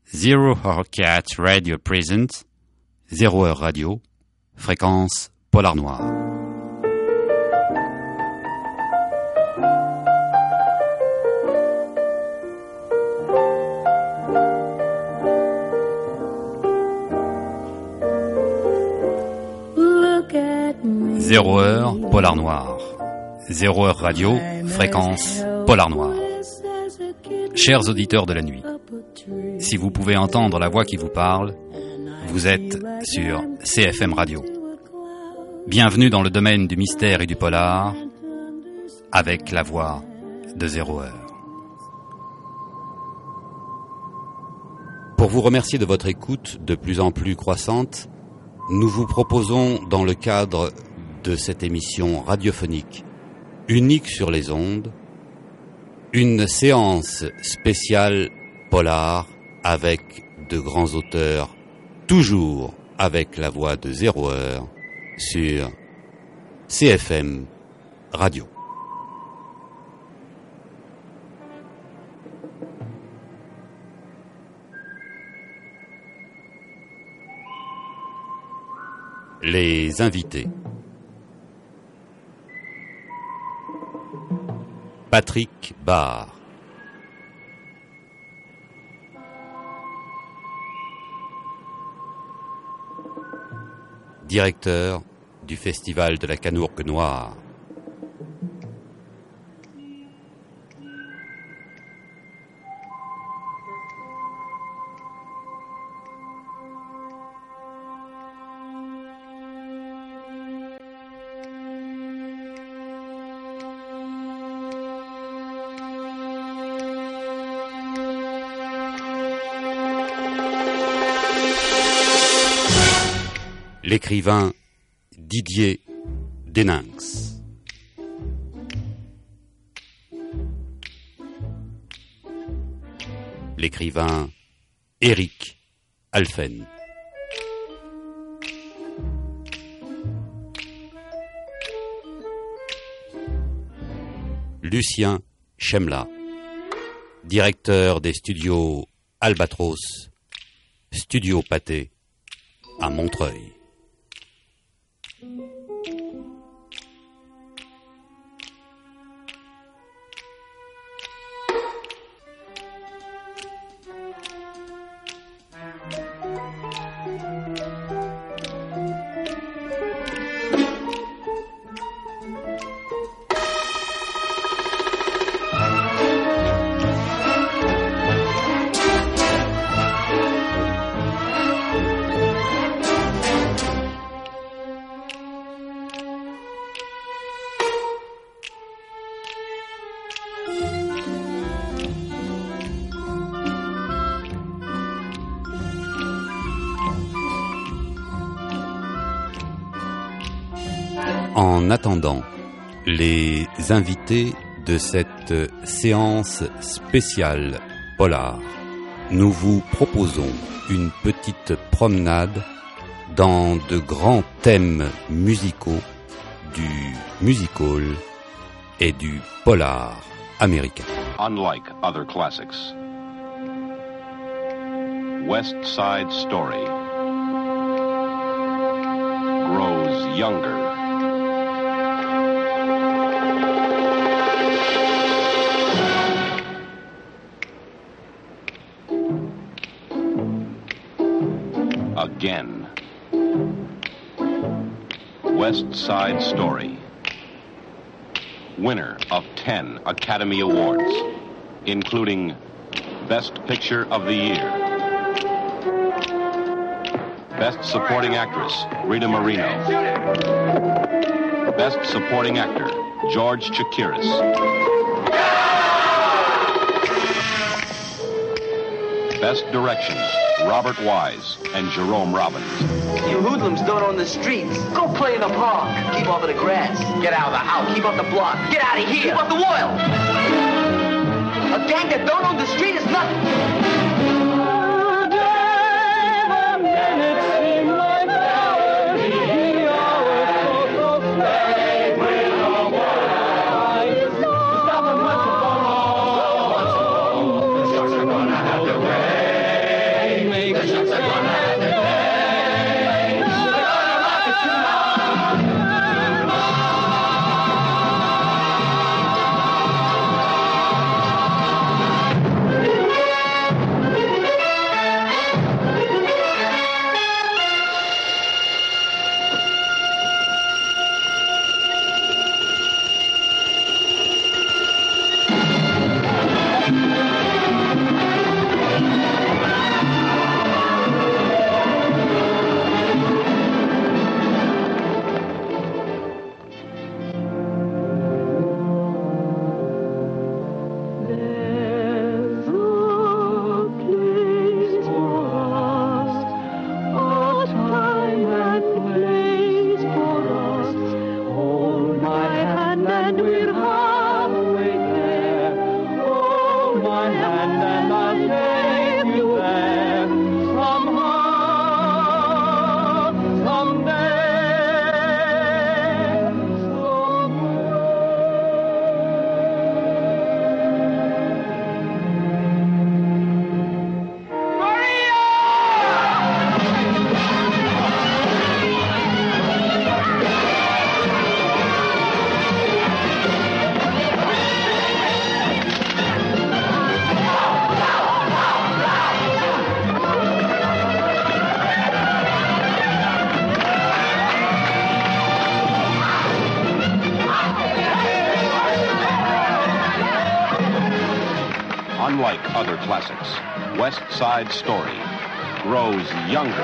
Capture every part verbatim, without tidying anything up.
Zero Hour Cat Radio presents Zéro Heure Radio, fréquence Polar Noir. Zéro Heure, Polar Noir. Zéro Heure Radio, fréquence Polar Noir. Chers auditeurs de la nuit, si vous pouvez entendre la voix qui vous parle, vous êtes sur C F M Radio. Bienvenue dans le domaine du mystère et du polar, avec la voix de Zéro Heure. Pour vous remercier de votre écoute de plus en plus croissante, nous vous proposons, dans le cadre de cette émission radiophonique unique sur les ondes, une séance spéciale polar avec de grands auteurs, toujours avec la voix de Zéro Heure, sur C F M Radio. Les invités. Patrick Barr. Directeur du Festival de la Canourgue Noire. L'écrivain Didier Deninx. L'écrivain Éric Alphen. Lucien Chemla, directeur des studios Albatros, Studio Pâté à Montreuil. En attendant les invités de cette séance spéciale polar, nous vous proposons une petite promenade dans de grands thèmes musicaux du music-hall et du polar américain. Unlike other classics, West Side Story grows younger. Again. West Side Story, winner of ten Academy Awards, including Best Picture of the Year, Best Supporting Actress, Rita Moreno, Best Supporting Actor, George Chakiris, Best Direction, Robert Wise and Jerome Robbins. You hoodlums don't own the streets. Go play in the park. Keep off of the grass. Get out of the house. Keep off the block. Get out of here. Keep off the oil. A gang that don't own the street is nothing. other classics, West Side Story grows younger.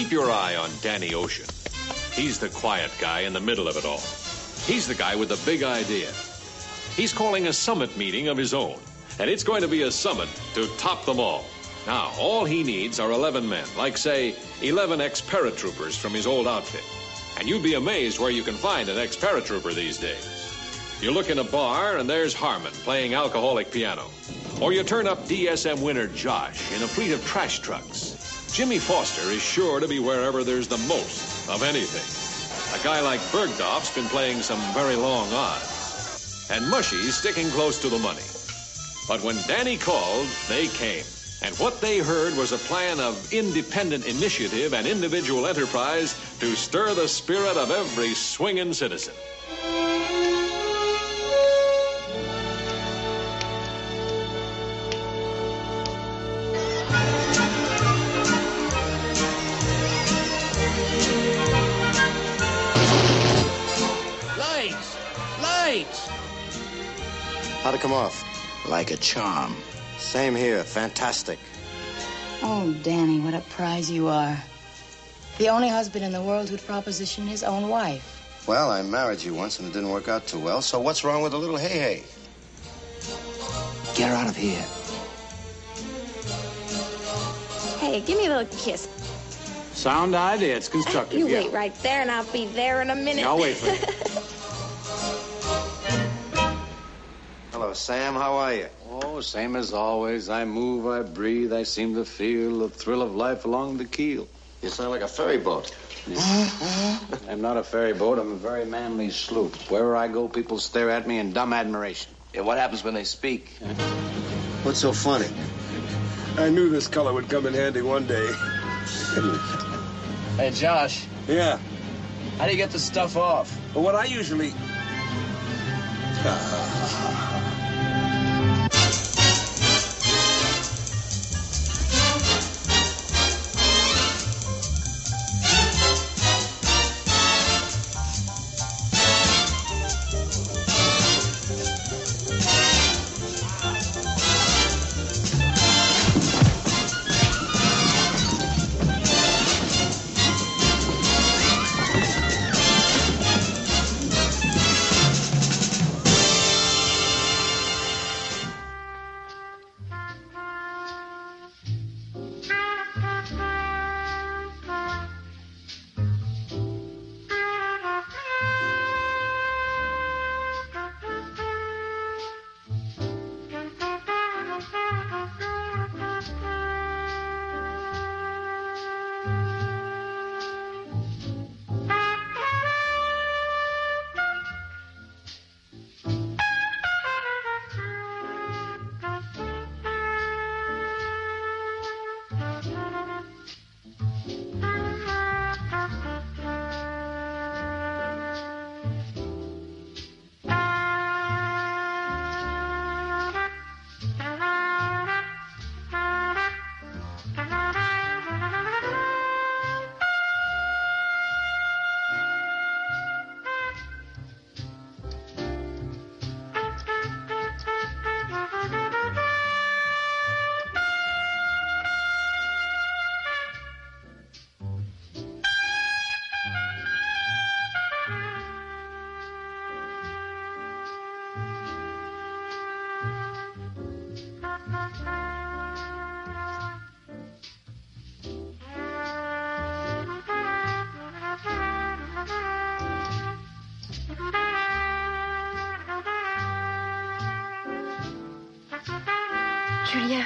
keep your eye on Danny Ocean. He's the quiet guy in the middle of it all. He's the guy with the big idea. He's calling a summit meeting of his own, and it's going to be a summit to top them all. Now, all he needs are eleven men, like, say, eleven ex-paratroopers from his old outfit. And you'd be amazed where you can find an ex-paratrooper these days. You look in a bar, and there's Harmon playing alcoholic piano. Or you turn up D S M winner Josh in a fleet of trash trucks. Jimmy Foster is sure to be wherever there's the most of anything. A guy like Bergdorf's been playing some very long odds. And Mushy's sticking close to the money. But when Danny called, they came. And what they heard was a plan of independent initiative and individual enterprise to stir the spirit of every swinging citizen. Lights! Lights! How'd it come off? Like a charm. Same here. Fantastic. Oh, Danny, what a prize you are. The only husband in the world who'd proposition his own wife. Well, I married you once and it didn't work out too well, so what's wrong with a little hey-hey? Get her out of here. Hey, give me a little kiss. Sound idea. It's constructive. You yeah. wait right there and I'll be there in a minute. I'll wait for you. Hello, Sam. How are you? Oh, same as always. I move, I breathe, I seem to feel the thrill of life along the keel. You sound like a ferry boat. I'm not a ferry boat, I'm a very manly sloop. Wherever I go, people stare at me in dumb admiration. Yeah, what happens when they speak? What's so funny? I knew this color would come in handy one day. Hey, Josh. Yeah. How do you get this stuff off? But what I usually... Julia.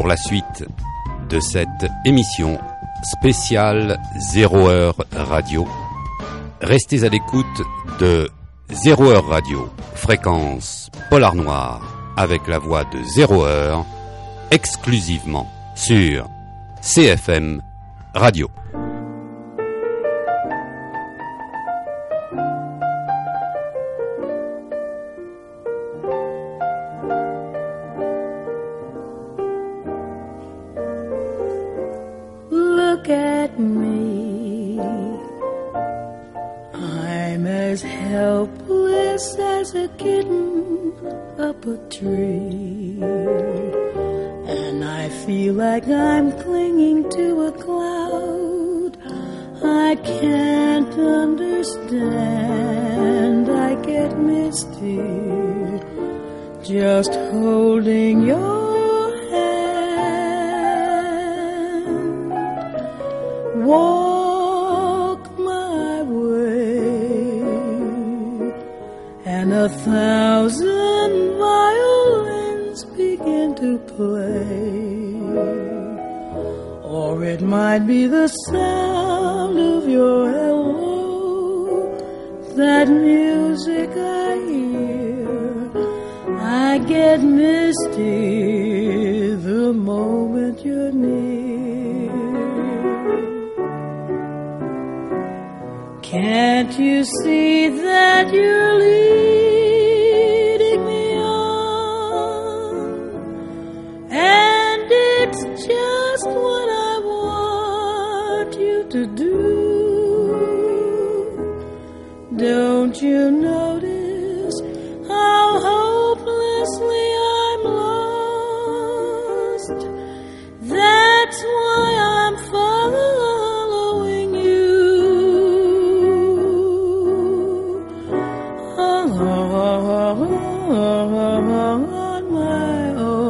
pour la suite de cette émission spéciale Zéro Heure Radio. Restez à l'écoute de Zéro Heure Radio, fréquence Polar Noir, avec la voix de Zéro Heure, exclusivement sur C F M Radio. Look at me, I'm as helpless as a kitten up a tree, and I feel like I'm clinging to a cloud. I can't understand, I get misty just holding your hand. Walk my way, and a thousand violins begin to play. Or it might be the sound of your hello, that music I hear. I get misty the moment you're near. Can't you see that you're leading me on? And it's just what I want you to do. Don't you notice how hopelessly I'm lost? That's why I'm following you on my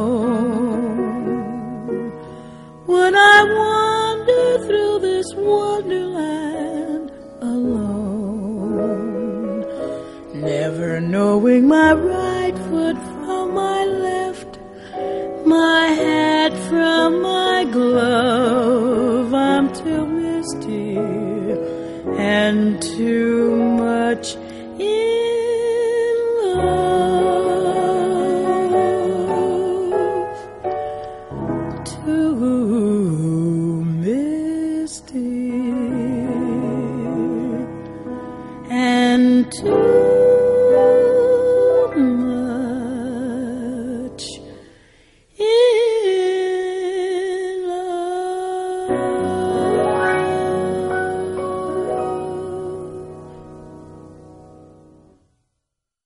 own. When I wander through this wonderland alone, never knowing my right foot from my left, my hat from my glove, I'm too misty and too much in love, too misty and too